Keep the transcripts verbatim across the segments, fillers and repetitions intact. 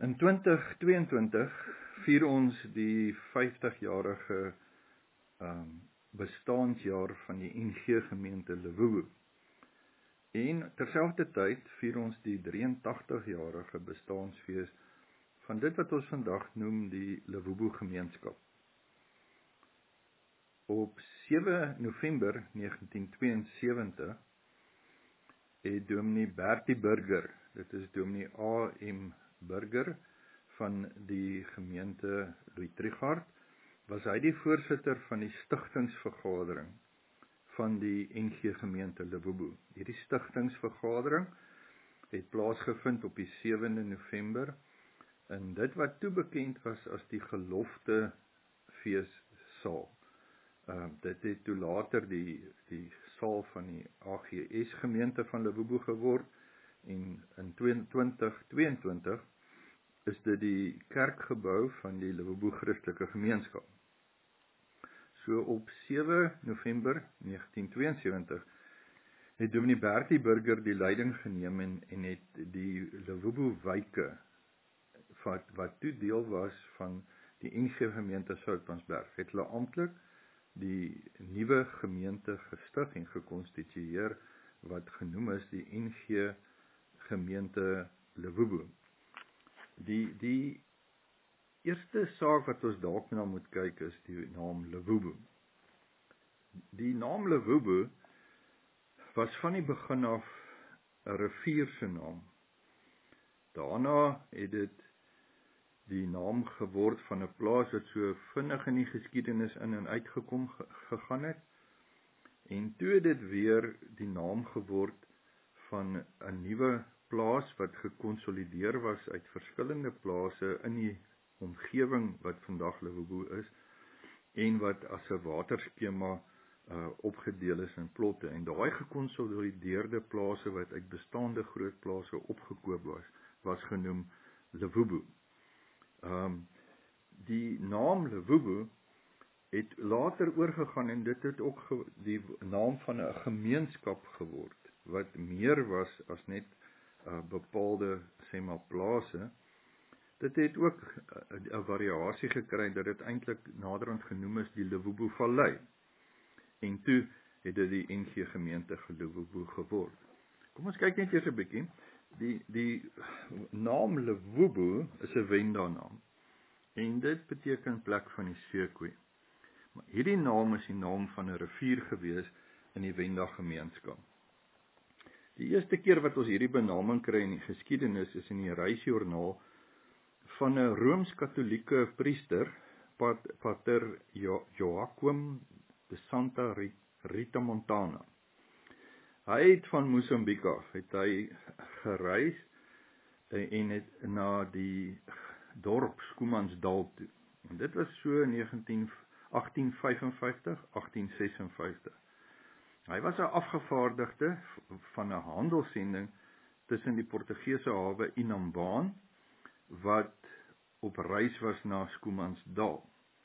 In twintig tweeëntwintig vier ons die vyftigjarige um, bestaansjaar van die N G gemeente Lewoebo. En terselfdertyd vier ons die drieëntagtigjarige bestaansfees van dit wat ons vandag noem die Lewoebo gemeenskap. Op sewe November negentien tweeënsewentig het dominee Bertie Burger, dit is dominee A M Burger van die gemeente Louis Trichardt, was hy die voorsitter van die stigtingsvergadering van die N G gemeente Lewoebo. Hierdie stigtingsvergadering het plaasgevind op die sewende November in dit wat toe bekend was as die gelofte feessaal. Uh, dit het toe later die, die saal van die A G S gemeente van Lewoebo geword en in twintig tweeëntwintig is dit die kerkgebou van die Lewoebo Christelike Gemeenskap. So op sewe November negentien tweeënsewentig het dominee Bertie Burger die leiding geneem en, en het die Lewoebo wyke wat, wat toe deel was van die N G gemeente Soutpansberg, het hulle amptelik die nuwe gemeente gestig en gekonstitueer wat genoem is die N G gemeente Lewoebo. Die, die eerste saak wat ons dalk na moet kyk is die naam Lewoebo. Die naam Lewoebo was van die begin af 'n rivier se naam. Daarna het dit die naam geword van 'n plaas wat so vinnig in die geskiedenis in en uitgekom gegaan het. En toe het dit weer die naam geword van 'n nuwe plaas wat gekonsolideer was uit verskillende plase in die omgewing wat vandag Lewoebo is en wat as 'n waterskema uh, opgedeel is in plotte. En daai gekonsolideerde plase wat uit bestaande groot plase opgekoop was, was genoem Lewoebo. Um, die naam Lewoebo het later oorgegaan en dit het ook ge, die naam van 'n gemeenskap geword, wat meer was as net uh, bepaalde sê maar plase. Dit het ook 'n uh, variasie gekry dat dit eintlik naderhand genoem is die Lewoebo Vallei. En toe het dit die N G gemeente Lewoebo geword. Kom ons kyk net eers 'n bietjie. Die, die naam Lewoebo is 'n Venda naam. En dit beteken plek van die seekoei. Maar hierdie naam is die naam van 'n rivier gewees in die Venda gemeenskap. Die eerste keer wat ons hierdie benaming kry in die geskiedenis is in die reisjoernaal van 'n Rooms-Katolieke priester, Pater jo Joachim de Santa Rita Montana. Hy het van Mosambiek af, het hy gereis en het na die dorp Schoemansdal toe. En dit was so agtien vyfenvyftig, agtien sesenvyftig. Hy was 'n afgevaardigde van 'n handelssending tussen die Portugese hawe Inhambane wat op reis was na Schoemansdal.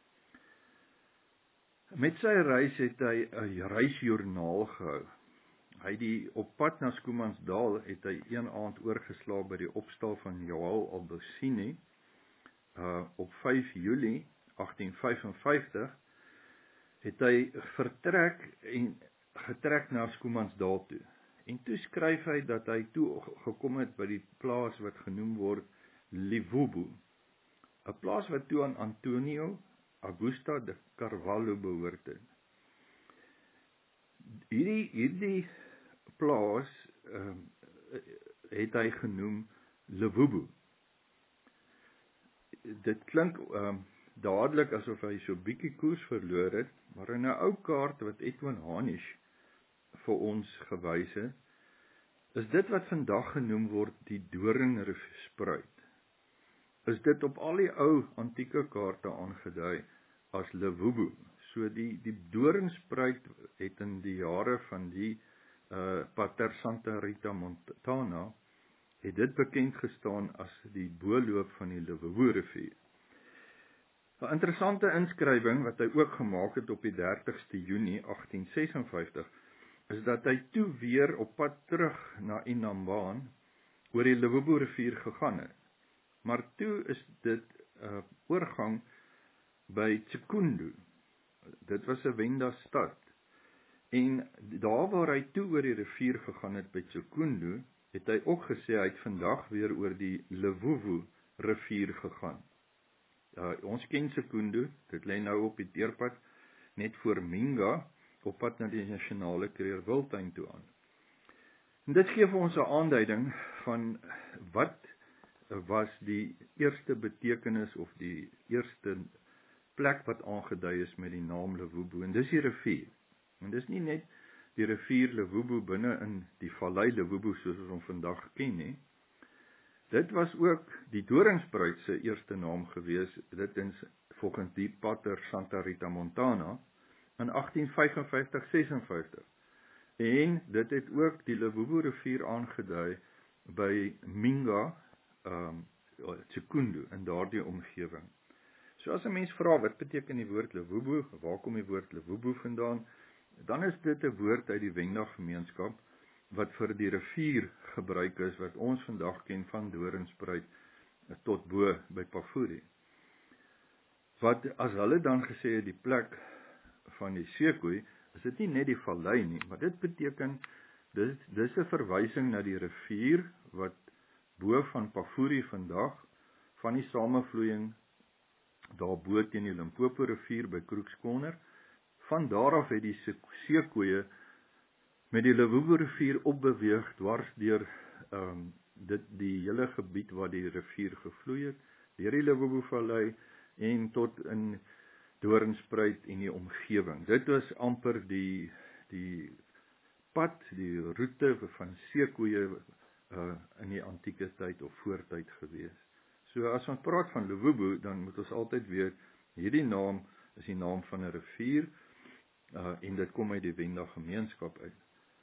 Met sy reis het hy 'n reisjoernaal gehou. Hy die op pad na Schoemansdal het hy een aand oorgeslaap by die opstal van João Albocini uh, op vyf Julie agtien vyfenvyftig het hy vertrek en getrek na Schoemansdal toe. En toe skryf hy dat hy toe gekom het by die plaas wat genoem word Lewoebo, 'n plaas wat toe aan Antonio Augusta de Carvalho behoort het. Hierdie, hierdie plaas uh, het hy genoem Lewoebo. Dit klink uh, dadelik asof hy so bietjie koers verloor het, maar in 'n ou kaart wat Edwin Hanisch vir ons gewys het, is dit wat vandag genoem word die Doringriefspruit. Is dit op al die ou antieke kaarte aangedui as Lewoebo. So die, die Doringspruit het in die jare van die uh, Pater Santa Rita Montana, het dit bekend gestaan as die booloop van die Lewoebo rivier. 'n Interessante inskrywing wat hy ook gemaak het op die dertigste Junie agtien sesenvyftig, is dat hy toe weer op pad terug na Inhambane oor die Lewoebo rivier gegaan het. Maar toe is dit uh, oorgang by Tsekundu. Dit was 'n Wenda stad. En daar waar hy toe oor die rivier gegaan het by Tsekundu, het hy ook gesê hy het vandag weer oor die Levuvu rivier gegaan. Uh, ons ken Tsekundu, dit lê nou op die teerpad, net voor Minga, op pad na die nasionale Kruger Wildtuin toe aan. En dit gee vir ons 'n aanduiding van wat was die eerste betekenis of die eerste plek wat aangedui is met die naam Levubu, en dis die rivier. En dis nie net die rivier Levubu binne in die vallei Levubu soos ons hom vandag ken nie. Dit was ook die Doringspruit se eerste naam gewees, dit is volgens die pater Santa Rita Montana in agtien vyf en vyftig sesenvyftig. En dit het ook die Levubu rivier aangedui by Minga, um, Tsekundu, in daardie omgewing. So as 'n mens vra, wat beteken die woord Levubu, waar kom die woord Levubu vandaan, dan is dit 'n woord uit die Wenda gemeenskap, wat vir die rivier gebruik is, wat ons vandag ken van Doringspruit tot bo by Pafuri. Wat as hulle dan gesê het die plek van die Sekoe, is dit nie net die vallei nie, maar dit beteken, dis, dis 'n verwysing na die rivier, wat bo van Pafuri vandag, van die samevloeiing, daar bo teen die Limpopo rivier by Kroekskonner, van daar af het die Sekoe met die Levubu rivier opbeweeg, dwars deur um, dit die hele gebied waar die rivier gevloei het, deur die Levubu vallei, en tot in Doringspruit en die omgewing. Dit was amper die, die pad, die roete van seekoeie uh, in die antieke tyd of voortyd gewees. So as ons praat van Levubu, dan moet ons altyd weet, hierdie naam is die naam van 'n rivier, uh, en dit kom uit die Wenda gemeenskap uit.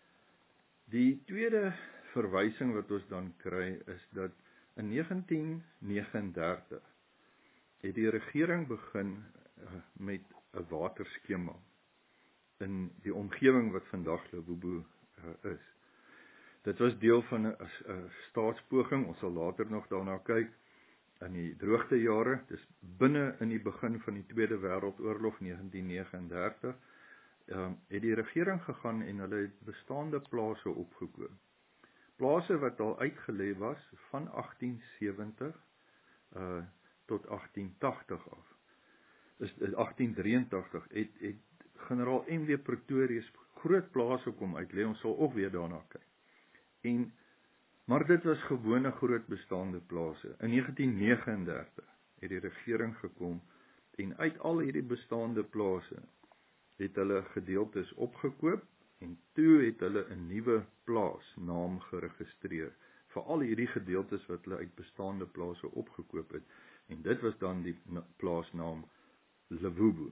Die tweede verwysing wat ons dan kry, is dat in negentien vyf nege het die regering begin met 'n waterskema in die omgewing wat vandag Levubu uh, is. Dit was deel van 'n staatspoging, ons sal later nog daarna kyk, in die droogtejare, dis binne in die begin van die Tweede Wêreldoorlog negentien vyf, um, het die regering gegaan en hulle het bestaande plase opgekoop. Plase wat al uitgelê was van agtien sewentig uh, tot agtien tagtig af. Is agtien drieëntagtig het, het generaal M W Pretorius groot plase kom uitlê, ons sal ook weer daarna kyk. En, maar dit was gewone groot bestaande plase. In negentien negenendertig het die regering gekom en uit al hierdie bestaande plase het hulle gedeeltes opgekoop en toe het hulle 'n nuwe plaasnaam geregistreer vir al hierdie gedeeltes wat hulle uit bestaande plase opgekoop het. En dit was dan die plaasnaam Levubu.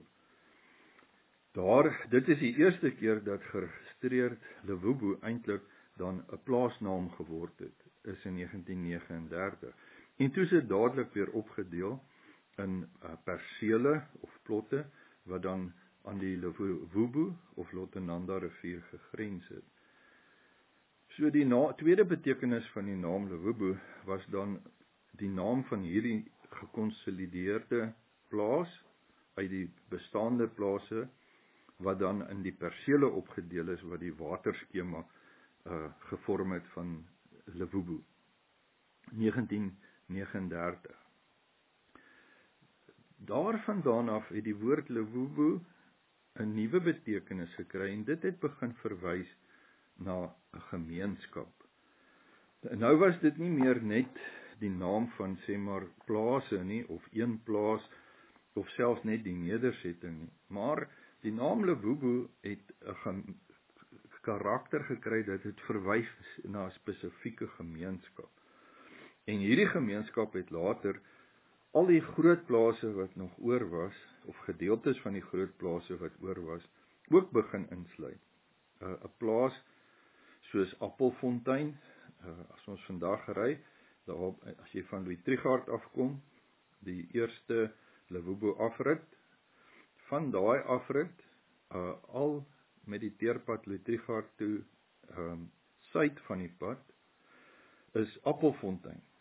Daar, dit is die eerste keer dat geregistreerd Levubu eintlik dan 'n plaasnaam geword het, is in negentien negenendertig. En toe is dit dadelik weer opgedeel in uh, persele of plotte, wat dan aan die Levubu of Lotenanda rivier gegrens het. So die na, tweede betekenis van die naam Levubu was dan die naam van hierdie gekonsolideerde plaas uit die bestaande plase wat dan in die persele opgedeel is wat die waterskema uh, gevorm het van Levubu. negentien negenendertig. Daarvandaan af het die woord Levubu 'n nuwe betekenis gekry en dit het begin verwys na 'n gemeenskap. Nou was dit nie meer net die naam van sê maar plase nie, of een plaas, of selfs net die nedersetting nie, maar die naam Levubu het 'n karakter gekry dat het verwys na 'n spesifieke gemeenskap. En hierdie gemeenskap het later al die groot plase wat nog oor was, of gedeeltes van die groot plase wat oor was, ook begin insluit. 'n uh, plaas soos Appelfontein, uh, as ons vandag ry, daar, as jy van Louis Trichardt afkom, die eerste Levubu afrit, van daai afrit, uh, al met die teerpad Louis Trichardt toe, um, suid van die pad, is Appelfontein.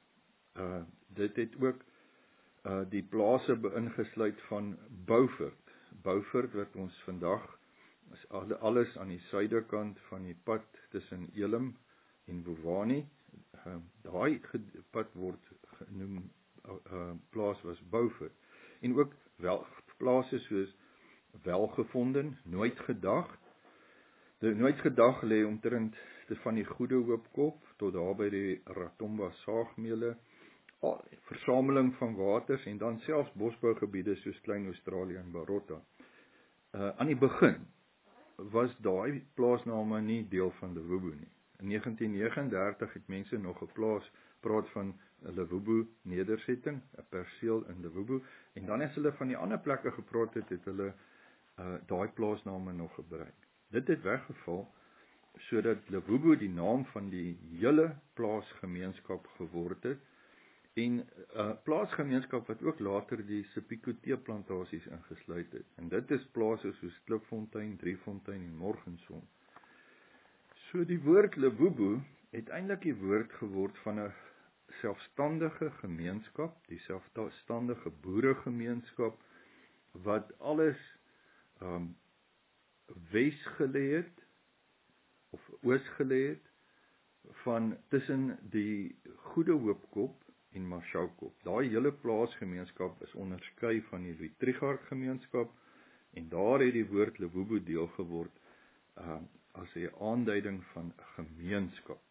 Uh, dit het ook uh, die plase ingesluit van Beaufort. Beaufort wat ons vandag is alles aan die suidekant van die pad tussen Elim en Bovani. Uh, daai pad word genoem uh, uh, plaas was Beaufort. En ook wel plase soos Welgevonden, Nooit Gedag. De Nooit Gedag lê omtrent van die Goede Hoopkop tot daar by die Ratomba saagmele, versameling van waters en dan selfs bosbougebiede soos Klein Australië en Barossa. Uh, aan die begin was daai plaasname nie deel van Lewobo nie. In negentien negentig en dertig het mense nog 'n plaas praat van 'n Lewobo nedersetting, 'n perseel in Lewobo, en dan as hulle van die ander plekke gepraat het, het hulle uh, daai plaasname nog gebruik. Dit het weggeval sodat Lewobo die naam van die hele plaasgemeenskap geword het, en 'n uh, plaasgemeenskap wat ook later die Sepiko teeplantasies ingesluit het. En dit is plase soos Klipfontein, Driefontein en Morgenson. So die woord Lewobo het eintlik die woord geword van 'n selfstandige gemeenskap, die selfstandige boeregemeenskap wat alles um, wes gelê het of oos gelê het van tussen die Goede Hoopkop en Marshoukop. Daai hele plaasgemeenskap is onderskei van die Louis Trichardt gemeenskap, en daar het die woord Lewobo deel geword uh, as 'n aanduiding van 'n gemeenskap.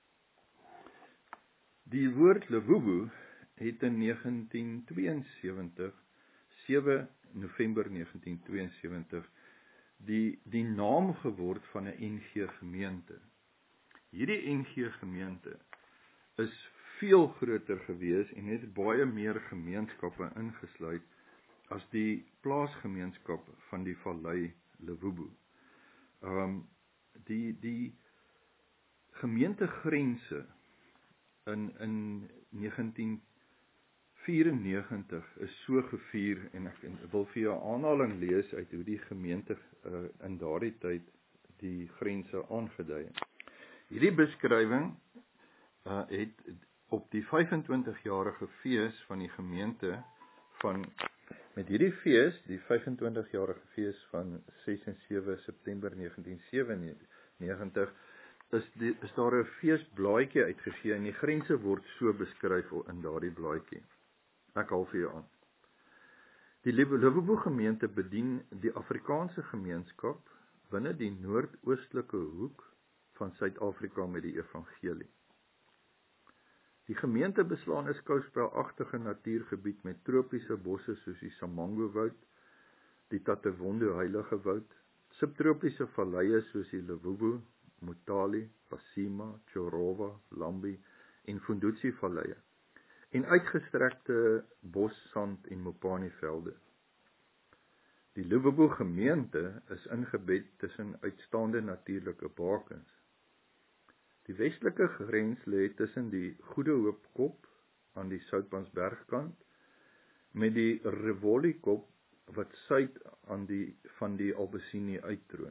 Die woord Lewobo het in negentien tweeënsewentig, sewe November negentien tweeënsewentig, die, die naam geword van 'n N G gemeente. Hierdie N G gemeente is veel groter gewees en het baie meer gemeenskappe ingesluit as die plaasgemeenskap van die Vallei Lewobo. Um, die, die gemeentegrense in, in negentien vyierennegentig is so gevier, en ek wil vir jou 'n aanhaling lees uit hoe die gemeente uh, in daardie tyd die grense aangedui het. Hierdie beskrywing uh, het op die vyfentwintigjarige fees van die gemeente van, met hierdie fees, die vyfentwintigjarige fees van ses en sewe September negentien sewennegentig, is, die, is daar 'n feesblaadjie uitgegee, en die grense word so beskryf in daardie blaadjie. Ek haal vir jou aan. Die Lewobo gemeente bedien die Afrikaanse gemeenskap binne die noordoostelike hoek van Suid-Afrika met die evangelie. Die gemeente beslaan 'n skouspelagtige natuurgebied met tropiese bosse soos die Samango woud, die Tatewondo heilige woud, subtropiese valleie soos die Lewobo, Mutali, Basima, Chorova, Lambi en Fundutsi valleie, en uitgestrekte bos, sand en Mopani velde. Die Lewobo gemeente is ingebed tussen uitstaande natuurlike bakens. Die westelike grens lê tussen die Goede Hoopkop aan die Soutpansbergkant met die Revolikop wat suid aan die van die Albesini uittroon.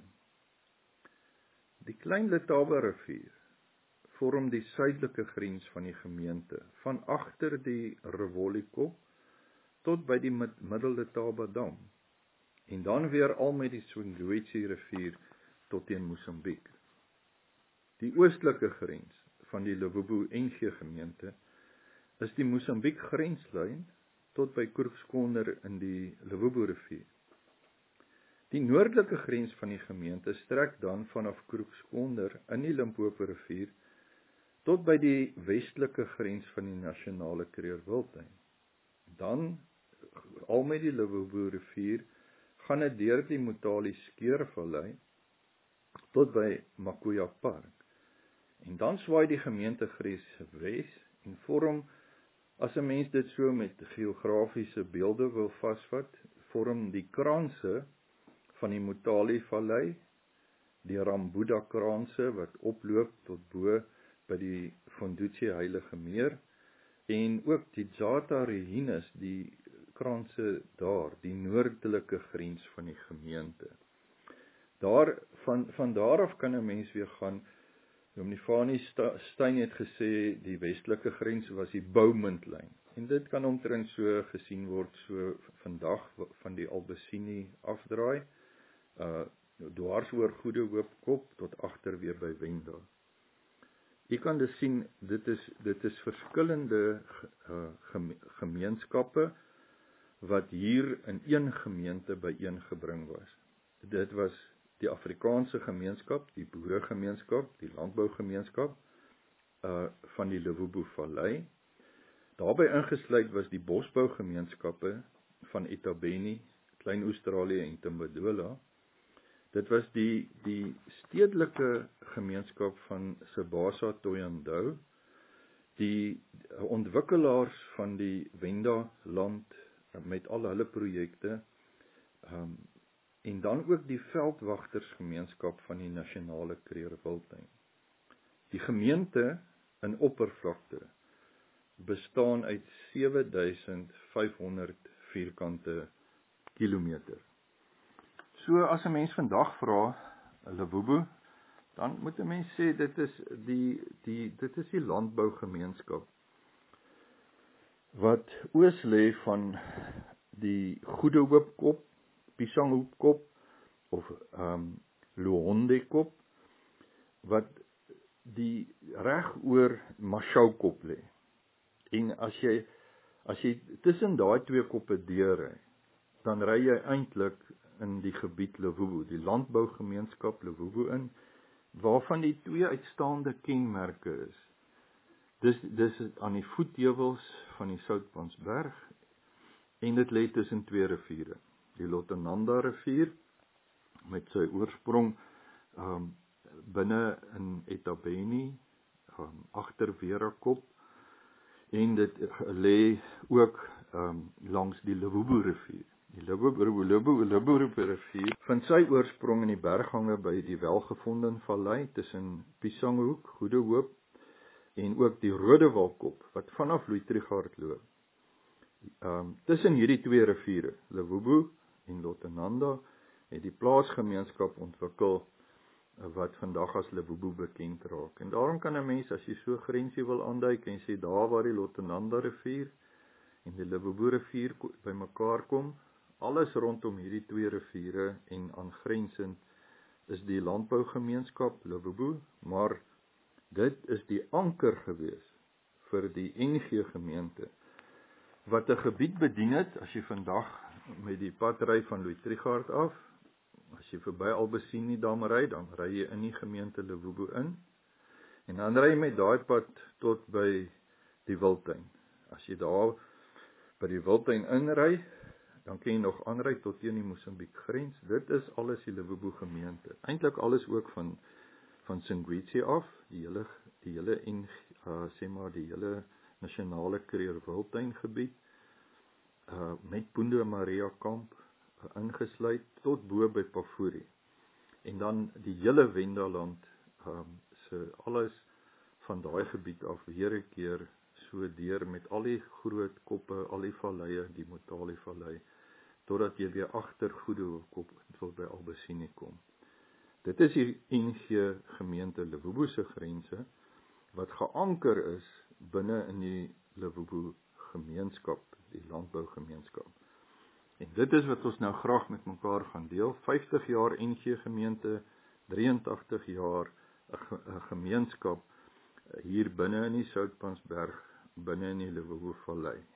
Die Klein Letaba rivier vorm die suidelike grens van die gemeente, van agter die Revolikop tot by die Middel-Letaba dam, en dan weer al met die Swingwetsi rivier tot teen Mosambiek. Die oostelike grens van die Lewobo N G gemeente is die Mosambiek grenslyn tot by Kroegskonder in die Lewobo rivier. Die noordelike grens van die gemeente strek dan vanaf Kroegskonder in die Limpopo rivier tot by die westelike grens van die nasionale Kreer-Wildtuin. Dan, al met die Lewobo rivier, gaan dit deur die Mutali Skeurvallei tot by Makuya Park. En dan swaai die gemeentegrens wes en vorm, as 'n mens dit so met geografiese beelde wil vasvat, vorm die kranse van die Mutali Vallei, die Rambuda kranse wat oploop tot bo by die Fundutsi Heilige Meer, en ook die Zata Rehinus, die kranse daar, die noordelike grens van die gemeente. Daar, van, van daar af kan 'n mens weer gaan Dominee Fanie Steyn het gesê die westelike grens was die Boumuntlyn. En dit kan omtrent so gesien word so vandag van die Albesini afdraai, uh, dwars oor Goede Hoop Kop tot agter weer by Wenda. Jy kan dus sien, dit is, dit is verskillende uh, gemeenskappe wat hier in een gemeente byeengebring was. Dit was die Afrikaanse gemeenskap, die boeregemeenskap, die landbougemeenskap uh, van die Lewobo Vallei. Daarbey ingesluit was die bosbougemeenskappe van Etabeni, Klein Australië en Timbadola. Dit was die, die stedelike gemeenskap van Sebasa Thohoyandou, die ontwikkelaars van die Wenda land met al hulle projekte, um, en dan ook die veldwagtersgemeenskap van die Nasionale Kruger Wildtuin. Die gemeente in oppervlakte bestaan uit sewe duisend vyf honderd vierkante kilometer. So as 'n mens vandag vra, Lewobo, dan moet 'n mens sê dit is die die dit is die landbougemeenskap wat oos lê van die Goede Hoop Kop, Piesanghoek Kop of um, Lohonde Kop, wat die reg oor Mashau Kop lê. En as jy as jy tussen daai twee koppe deurry, dan ry jy eintlik in die gebied Lewobo, die landbougemeenskap Lewobo in, waarvan die twee uitstaande kenmerke is. Dis dis aan die voetheuwels van die Soutpansberg en dit lê tussen twee riviere. Die Lotananda rivier met sy oorsprong um, binne in Etabeni, um, agter Werakop, en dit lê ook um, langs die Lewobo rivier. Die Lewobo rivier vind sy oorsprong in die berghange by die Welgevonden Vallei tussen Piesanghoek, Goede Hoop en ook die Rodewalkop wat vanaf Louis Trichardt loop. Um, tussen hierdie twee riviere, Lewobo en Lotananda, het die plaasgemeenskap ontwikkel wat vandag as Lewobo bekend raak. En daarom kan 'n mens, as jy so grensie wil aanduik en sê daar waar die Lotananda rivier en die Lewobo rivier by mekaar kom, alles rondom hierdie twee riviere en aangrensend is die landbougemeenskap Lewobo, maar dit is die anker gewees vir die N G gemeente, wat 'n gebied bedien het, as jy vandag met die pad ry van Louis Trichardt af, as jy verby Albesini dam ry, dan ry jy in die gemeente Lewobo in, en dan ry jy met daai pad tot by die Wildtuin. As jy daar by die Wildtuin inry, dan kan jy nog aanry tot teen die Mosambiek grens. Dit is alles die Lewobo gemeente. Eintlik alles ook van van Singwitsi af, die hele die hele en uh, sê maar die hele Nasionale Kruger Wildtuin gebied, uh, met Boende Maria Kamp uh, ingesluit tot bo by Pafuri. En dan die hele Wendaland, um, so alles van daai gebied af weer 'n keer so deur met al die groot koppe, al die valleie, die Motali Vallei, totdat jy weer agter Goede Hoop Kop tot by Albesini kom. Dit is die N G gemeente Lewobo se grense wat geanker is binne in die Lewobo gemeenskap, die landbougemeenskap. En dit is wat ons nou graag met mekaar gaan deel. vyftig jaar N G gemeente, drieëntagtig jaar 'n gemeenskap hier binne in die Soutpansberg, binne in die Lewobo Vallei.